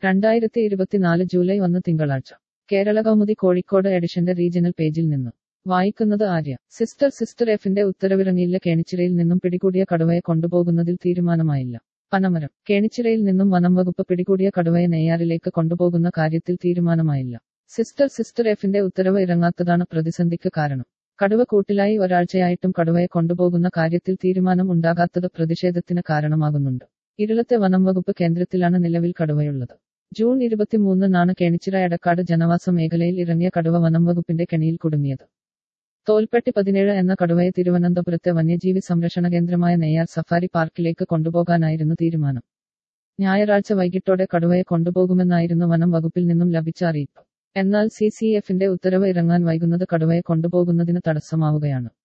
2024 July 1 തിങ്കളാഴ്ച കേരള കൗമുദി കോഴിക്കോട് എഡിഷന്റെ regional പേജിൽ നിന്ന് വായിക്കുന്നത് ആര്യ. സിസ്റ്റർ എഫിന്റെ ഉത്തരവിറങ്ങിയില്ല. കേണിച്ചിറയിൽ നിന്നും പിടികൂടിയ കടുവയെ കൊണ്ടുപോകുന്നതിൽ തീരുമാനമായില്ല. പനമരം. കേണിച്ചിറയിൽ നിന്നും വനം വകുപ്പ് പിടികൂടിയ കടുവയെ നെയ്യാറിലേക്ക് കൊണ്ടുപോകുന്ന കാര്യത്തിൽ തീരുമാനമായില്ല. സിസ്റ്റർ എഫിന്റെ ഉത്തരവ് ഇറങ്ങാത്തതാണ് പ്രതിസന്ധിക്ക് കാരണം. കടുവ കൂട്ടിലായി ഒരാഴ്ചയായിട്ടും കടുവയെ കൊണ്ടുപോകുന്ന കാര്യത്തിൽ തീരുമാനം ഉണ്ടാകാത്തത് പ്രതിഷേധത്തിന് കാരണമാകുന്നുണ്ട്. ഇരുളത്തെ വനം വകുപ്പ് കേന്ദ്രത്തിലാണ് നിലവിൽ കടുവയുള്ളത്. ജൂൺ 23-നാണ് കേണിച്ചിറ എടക്കാട് ജനവാസ മേഖലയിൽ ഇറങ്ങിയ കടുവ വനം വകുപ്പിന്റെ കെണിയിൽ കുടുങ്ങിയത്. തോൽപ്പെട്ടി 17 എന്ന കടുവയെ തിരുവനന്തപുരത്തെ വന്യജീവി സംരക്ഷണ കേന്ദ്രമായ നെയ്യാർ സഫാരി പാർക്കിലേക്ക് കൊണ്ടുപോകാനായിരുന്നു തീരുമാനം. ഞായറാഴ്ച വൈകിട്ടോടെ കടുവയെ കൊണ്ടുപോകുമെന്നായിരുന്നു വനം വകുപ്പിൽ നിന്നും ലഭിച്ച അറിയിപ്പ്. എന്നാൽ CCFന്റെ ഉത്തരവ് ഇറങ്ങാൻ വൈകുന്നത് കടുവയെ കൊണ്ടുപോകുന്നതിന് തടസ്സമാവുകയാണ്.